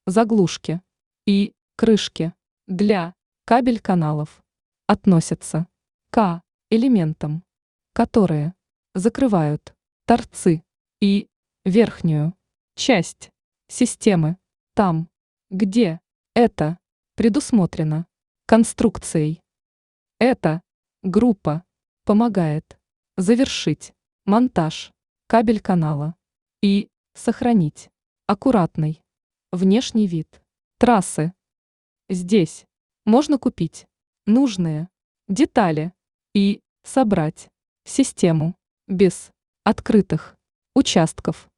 заглушки и крышки для кабель-каналов относятся к элементам, которые закрывают торцы и верхнюю часть системы там, где это предусмотрено конструкцией. Эта группа помогает завершить монтаж кабель-канала и сохранить аккуратный внешний вид трассы. Здесь можно купить нужные детали и собрать систему без открытых участков.